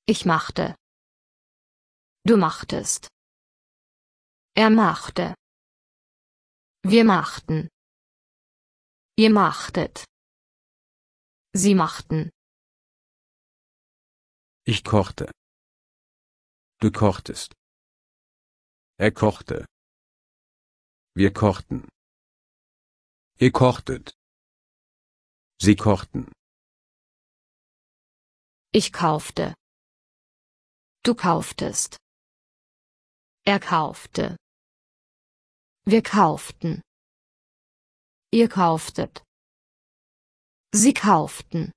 Ich machte. Du machtest. Er machte. Wir machten. Ihr machtet. Sie machten. Ich kochte. Du kochtest. Er kochte. Wir kochten. Ihr kochtet. Sie kochten. Ich kaufte. Du kauftest. Er kaufte. Wir kauften. Ihr kauftet. Sie kauften.